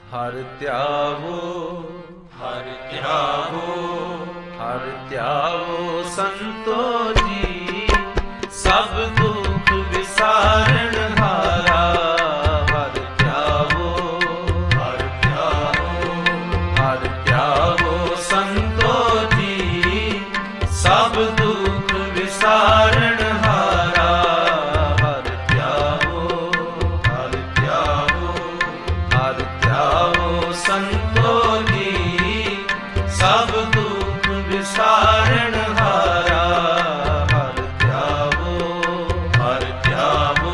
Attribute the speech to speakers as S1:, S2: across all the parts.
S1: ਹਰਿ ਧਿਆਵੋ,
S2: ਹਰਿ ਧਿਆਵੋ,
S1: ਹਰਿ ਧਿਆਵੋ ਸੰਤੋ ਜੀ, ਸਭ ਦੁਖ ਵਿਸਾਰਨ ਹਾਰਾ। ਹਰਿ ਧਿਆਵੋ,
S2: ਹਰਿ ਧਿਆਵੋ,
S1: ਹਰਿ ਧਿਆਵੋ ਸੰਤੋ ਜੀ, ਸਭ ਦੁਖ ਵਿਸਾਰਨ ਹਾਰਾ। ਹਰਿ ਧਿਆਵੋ,
S2: ਹਰਿ ਧਿਆਵੋ,
S1: ਹਰਿ ਧਿਆਵੋ ਸੰਤੋ ਜੀ, ਸਭ ਦੁਖ ਵਿਸਾਰਨ ਹਾਰਾ। ਹਰਿ ਧਿਆਵੋ,
S2: ਹਰਿ ਧਿਆਵੋ,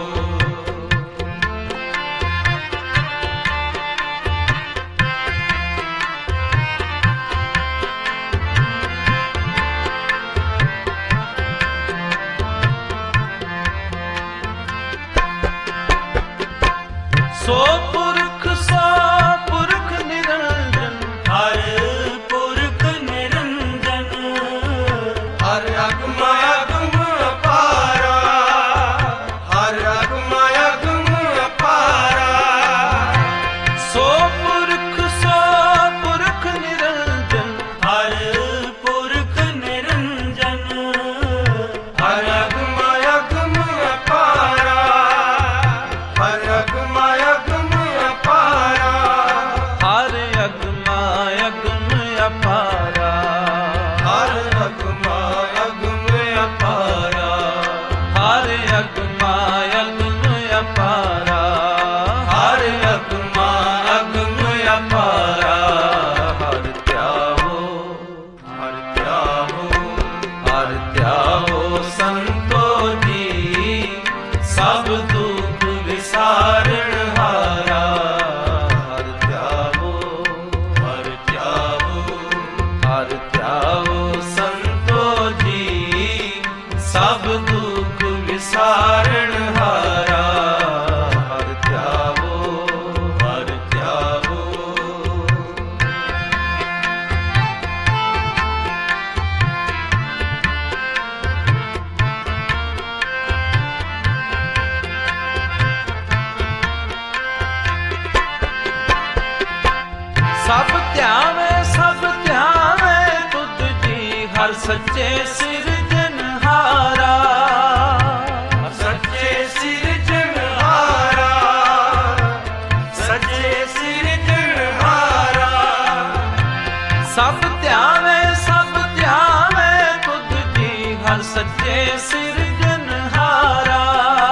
S1: ਸੋ ਪੁਰਖ ਸੋ ਪੁਰਖ ਨਿਰੰਜਨ,
S2: ਹਰਿ ਪੁਰਖ ਨਿਰੰਜਨ, ਹਰਿ ਅਗਮ ਅਗਮ ਅਪਾਰਾ, ਹਰਿ ਅਗਮ ਅਗਮ ਅਪਾਰਾ,
S1: ਸੋ ਪੁਰਖ ਸੋ ਪੁਰਖ ਨਿਰੰਜਨ,
S2: ਹਰਿ ਪੁਰਖ ਨਿਰੰਜਨ, ਹਰਿ ਅਗਮ ਅਗਮ ਅਪਾਰਾ, ਹਰਿ ਅਗਮ ਅਗਮ ਅਪਾਰਾ,
S1: ਹਰ ਅਗਮਾ ਅਗਮ ਅਪਾਰਾ।
S2: ਹਰਿ ਅਗਮ ਅਗਮ ਅਪਾਰਾ,
S1: ਹਰ ਅਗਮਾ ਅਗਮ ਅਪਾਰਾ।
S2: ਹਰਿ ਅਗਮ ਅਗਮ ਅਪਾਰਾ।
S1: ਹਰਿ ਧਿਆਵੋ,
S2: ਹਰਿ ਧਿਆਵੋ,
S1: ਹਰਿ ਧਿਆਵੋ ਸੰਤੋ ਜੀ, ਸਭ ਦੁਖ ਵਿਸਾਰਨ ਹਾਰਾ। ਹਰਿ ਧਿਆਵੋ,
S2: ਹਰਿ ਧਿਆਵੋ,
S1: ਹਰਿ ਧਿਆਵੋ ਸੰਤੋ ਜੀ, ਸਭ ਦੁਖ ਵਿਸਾਰਨ ਹਾਰਾ। ਹਰਿ ਧਿਆਵੋ,
S2: ਹਰਿ ਧਿਆਵੋ,
S1: ਸਭ ਧਿਆਵੇ ਤੁਧ ਜੀ, ਹਰ ਸੱਚੇ ਸਿਰਜਨਹਾਰਾ।
S2: ਸੱਚੇ ਸਿਰਜਣਹਾਰਾ, ਸੱਚੇ ਸਿਰਜਣਹਾਰਾ,
S1: ਸਭ ਧਿਆਵੇ ਤੁਧ ਜੀ, ਹਰ ਸੱਚੇ ਸਿਰਜਨਹਾਰਾ।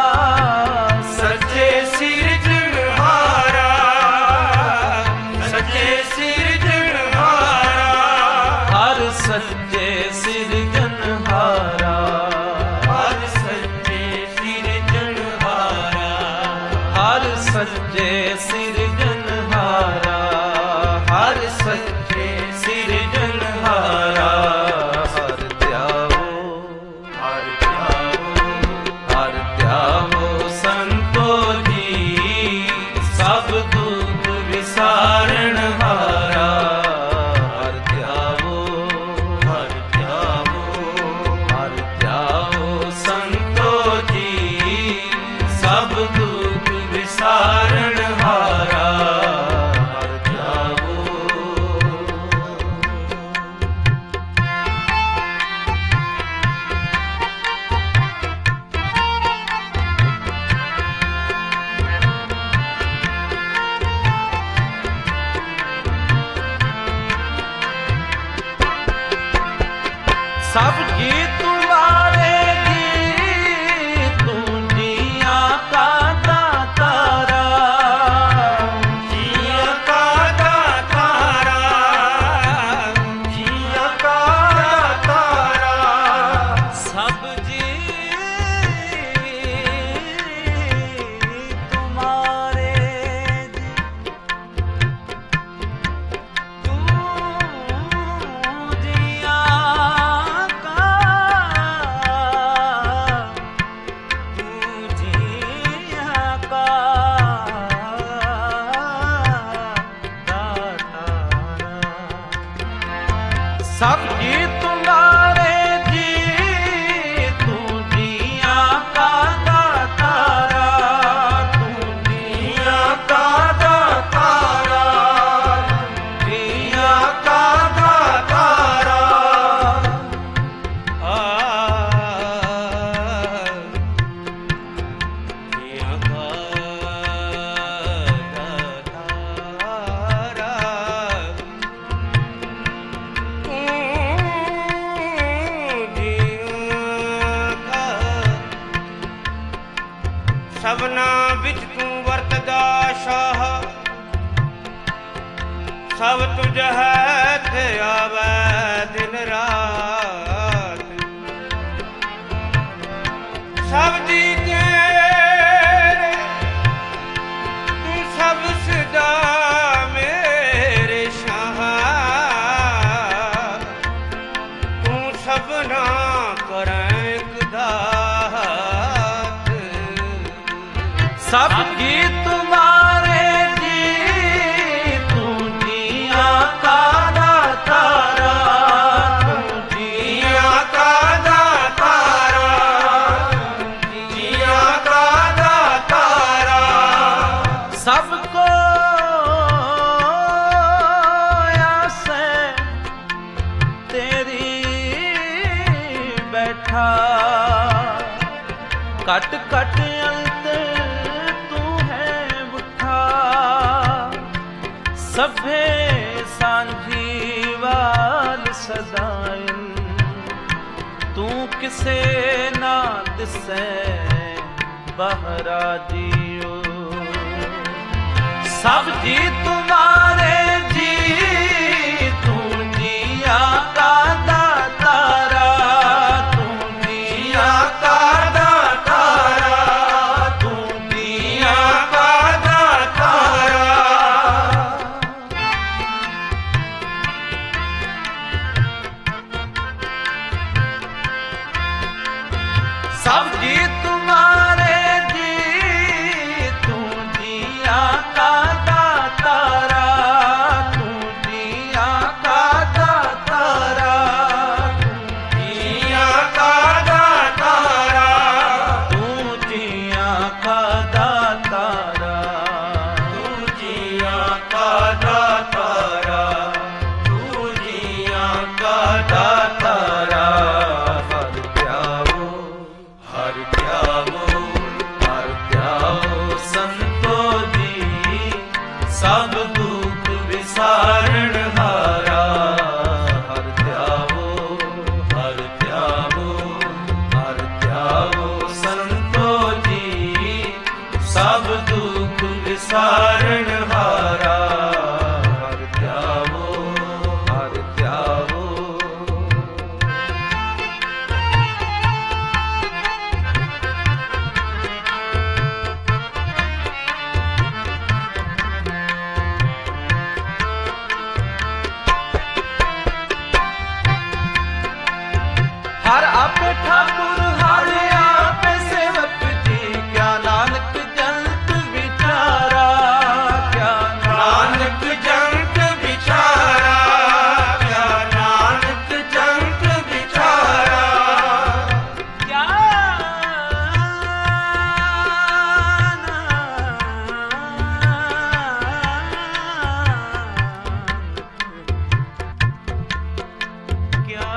S2: ਸੱਚੇ ਸਿਰਜਣਹਾਰਾ, ਸੱਚੇ ਸਿਰਜਣਹਾਰਾ,
S1: ਹਰ ਸੱਚੇ ਸਿਰਜਨਹਾਰਾ।
S2: ਹਰਿ ਸੱਚੇ ਸਿਰਜਣਹਾਰਾ,
S1: ਹਰ ਸੱਚੇ ਸਿਰਜਨਹਾਰਾ। ਹਰ ਸੱਚੇ ਸਿਰਜਨਹਾਰਾ। ਹਰਿ ਧਿਆਵੋ,
S2: ਹਰਿ ਧਿਆਵੋ,
S1: ਹਰਿ ਧਿਆਵੋ ਸੰਤੋ ਜੀ, ਸਭ ਦੁਖ ਵਿਸਾਰਨ ਹਾਰਾ। ਹਰਿ ਧਿਆਵੋ,
S2: ਹਰਿ ਧਿਆਵੋ,
S1: ਹਰਿ ਧਿਆਵੋ ਸੰਤੋ ਜੀ, ਸਭ ਦੁਖ ਵਿਸਾਰਨ ਹਾਰਾ। ਹਰਿ ਧਿਆਵੋ, ਸਭ ਜੀ ਤੁਮਾਰੇ ਜੀ, ਤੂੰ ਜੀਆਂ ਕਾ ਦਾਤਾਰਾ।
S2: ਜੀਆਂ ਕਾ ਦਾਤਾਰਾ, ਜੀਆਂ ਕਾ ਦਾਤਾਰਾ,
S1: ਸਭ ਜੀ ਤੁਮਾਰੇ ਜੀ, ਤੂੰ ਜੀਆਂ ਕਾ ਸਭ ਜੀ ਤੁਮਾਰੇ ਜੀ, ਤੂੰ ਜੀਆਂ ਕਾ ਦਾਤਾਰਾ। ਤੂੰ
S2: ਜੀਆਂ ਕਾ ਦਾਤਾਰਾ, ਸਭਨਾਂ ਵਿੱਚ ਤੂੰ ਵਰਤਦਾ ਸ਼ਾਹ, ਸਭ ਤੁਝ ਹੈ ਤੇ ਆਵੈ ਦਿਨ ਰਾਤ। ਸਭ ਜੀ ਤੇਰੇ ਤੂੰ ਸਭ ਸਦਾ ਮੇਰੇ ਸ਼ਾਹ, ਤੂੰ ਸਭਨਾ ਕਰੈ ਇਕ ਦਾਤ।
S1: सब जी तुम्हारे जी, तू जिया का दातारा, तू
S2: जिया का दातारा, जिया का दातारा।
S1: सबको आसे तेरी बैठा, कट कट अंत तू है बुठा। सभे सांझी वाल सदाइन, तू किसे ना दिसे बहरा जियो। सब जी तुम्हारे जी, तू जिया का दातारा, तू जिया का दातारा, तू जिया का दातारा। सब जी तुम्हारे जी, तू जिया का दातारा, तू जिया का दातारा, तू
S2: जिया का दातारा,
S1: तू जिया का दातारा।
S2: तू जिया का दातारा, तू जिया का दातारा। हर प्यावो, हर प्यावो, हर प्यावो
S1: संतो जी
S2: सब दुख विसारण हारा। हर प्यावो, हर प्यावो, हर प्यावो
S1: संतो जी
S2: सब दुख विसारण हारा। हर प्यावो, हर प्यावो।
S1: हर आप ठाकुर हर आप सेवक जी, क्या नानक जंत विचारा, क्या
S2: नानक जंत विचारा, क्या नानक जंत विचारा।
S1: क्या क्या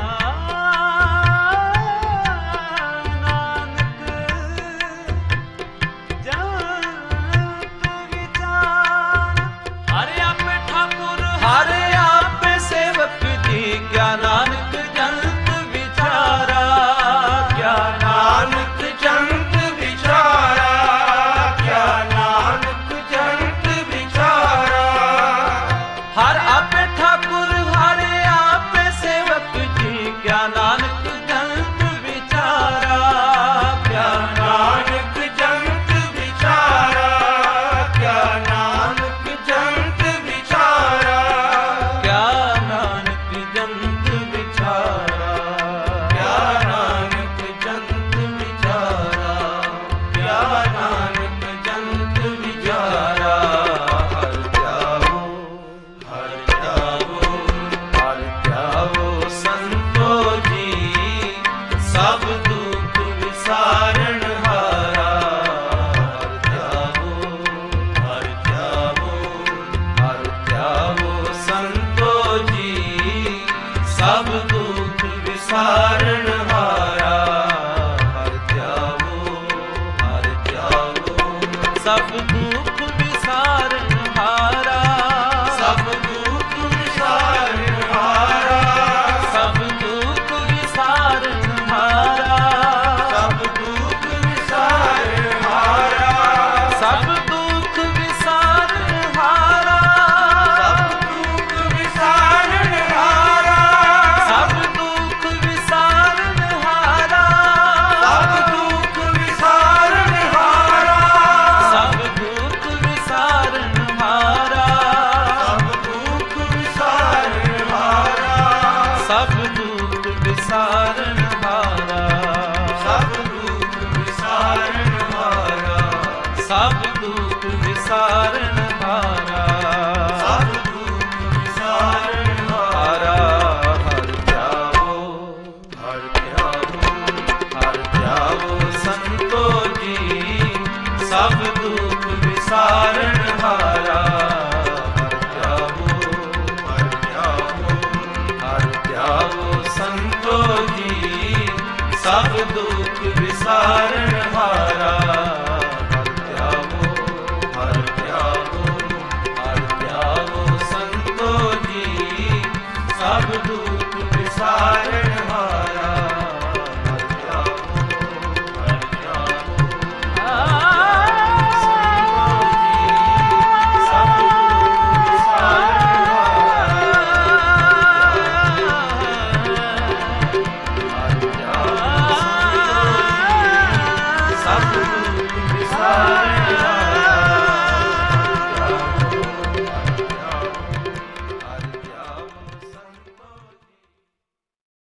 S1: सब दुख विसारन हारा,
S2: सब दुख विसारन हारा,
S1: सब दुख विसारन हारा,
S2: सब दुख विसारन हारा।
S1: ਸਭ ਦੁਖ ਵਿਸਾਰਨ ਹਾਰਾ,
S2: ਸਭ ਦੁਖ ਵਿਸਾਰਨ ਹਾਰਾ।
S1: ਹਰ ਧਿਆਵੋ,
S2: ਹਰਿ ਧਿਆਵੋ,
S1: ਹਰ ਧਿਆਵੋ ਸੰਤੋ ਜੀ, ਸਭ ਦੁਖ ਵਿਸਾਰਨ